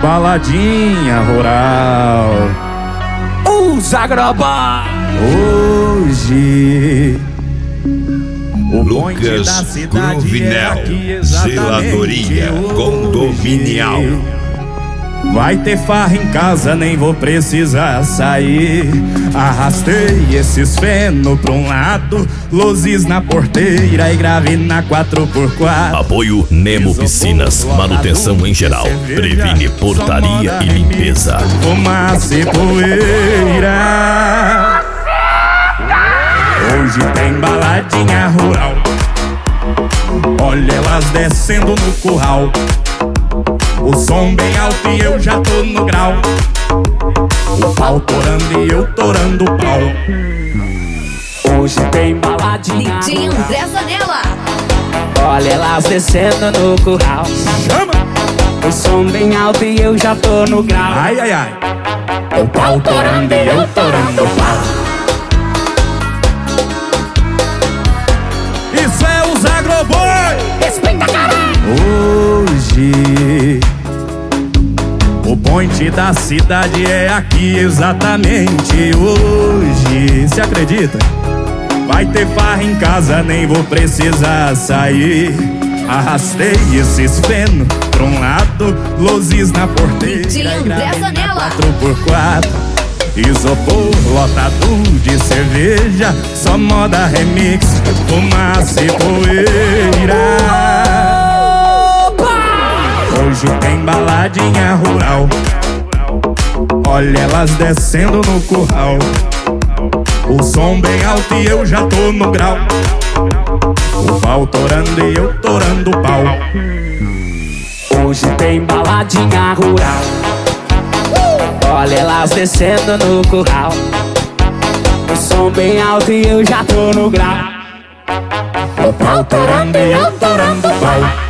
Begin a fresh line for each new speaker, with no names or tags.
baladinha rural.
Os Agroboy.
Hoje o bonde da
Lucas
cidade
Cruvinel,
é aqui exatamente
zeladoria condominial.
Vai ter farra em casa, nem vou precisar sair. Arrastei esses feno pra um lado, luzes na porteira e grave na 4x4.
Apoio Nemo Piscinas, manutenção em geral, previne portaria e limpeza.
Fumaça e poeira. Hoje tem baladinha rural. Olha elas descendo no curral. O som bem alto e eu já tô no grau. O pau torando e eu torando o pau.
Hoje tem baladinha
DJ André Zanella.
Olha elas descendo no curral.
Chama!
O som bem alto e eu já tô no grau.
Ai, ai, ai. O pau torando e eu torando o pau. Isso é os Agroboy.
Respeita, caralho.
Hoje o ponte da cidade é aqui exatamente hoje. Se acredita? Vai ter farra em casa, nem vou precisar sair. Arrastei esses feno pra um lado, luzes na porteira
DJ André Zanella.
4x4. Isopor lotado de cerveja, só moda remix, fumaça e poeira. Hoje tem baladinha rural. Olha elas descendo no curral. O som bem alto e eu já tô no grau. O pau torando e eu torando o pau.
Hoje tem baladinha rural. Olha elas descendo no curral. O som bem alto e eu já tô no grau.
O pau torando e eu torando o pau.